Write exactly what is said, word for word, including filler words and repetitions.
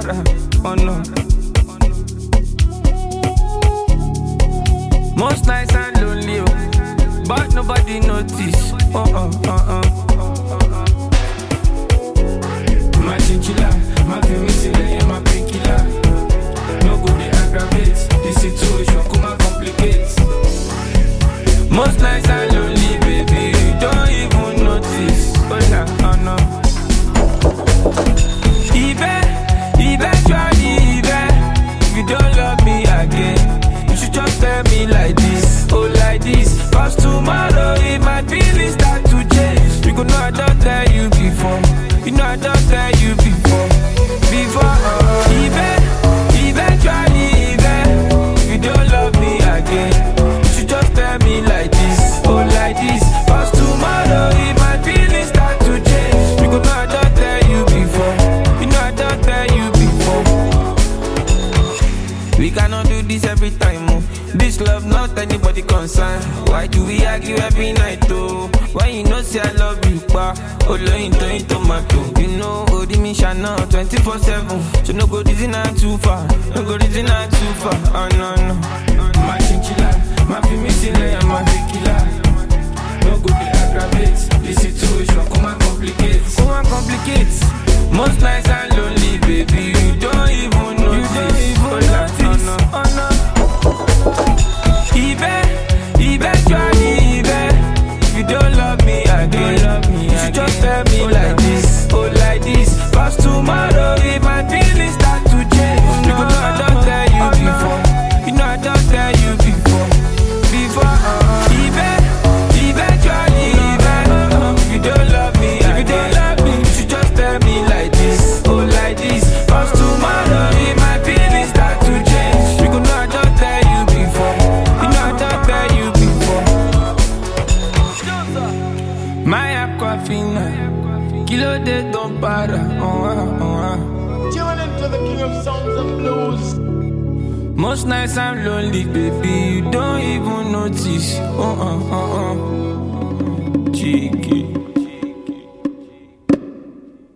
para, oh no. Most nights I'm lonely, oh, but nobody notice. Oh oh oh oh. My chinchilla, my penicillin, my painkiller. No go dey aggravate the situation, come and complicate. Most nights I'm lonely, baby, you don't even notice. Oh nah, oh no. Even, eventually, even if you don't love me again, you should just tell me like this, oh like this. Cause tomorrow if my feelings start to change, you go know I don't tell you before. You know I don't tell you before. Before, uh, even, eventually, even if you don't love me again, you should just tell me like this, oh like this. Cause tomorrow if my feelings start to change, you go know I don't tell you before. You know I don't tell you before. We cannot do this every time, oh. This love not anybody concern. Why do we argue every night, though? Why you know say I love you, pa? Oh, into into tomato. You know, oh, the mission now twenty-four seven. So no go reason I'm too far. No go reason I'm too far. Oh, no, no. My chinchilla, my penicillin, my tequila. No go dey aggravate the situation. Come and complicate. Come and complicate. Most nights I'm lonely, baby. You don't even notice. You don't even notice. Oh, no. Oh, no. Even, eventually, even if you don't love me again, love me you should just tell me oh, like this, oh like this. Cause tomorrow if my feelings start to change, you know I don't tell you before. You know I don't tell you before. Before, uh, even, eventually, even if you don't love me again, if you don't love me, you should just tell me like this, oh like this. Cause tomorrow if my feelings start to change, you know I don't tell you before. You know I don't tell you before. My aquafina, kilo de don't para. Oh, uh, oh, uh. Tune into the king of sounds and blues. Most nights I'm lonely, baby, you don't even notice. Oh, uh, oh, uh. Cheeky.